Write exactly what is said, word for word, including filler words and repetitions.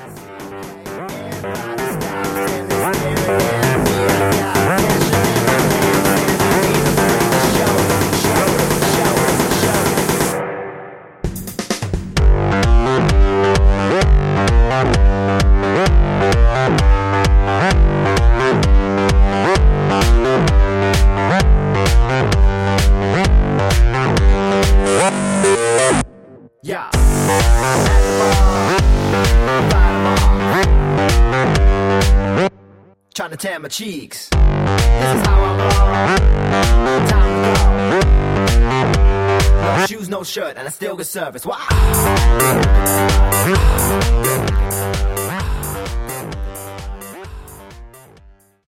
Yeah. Trying to tan my cheeks. This is how I roll. Time to go. No shoes, no shirt, and I still get service. Wow.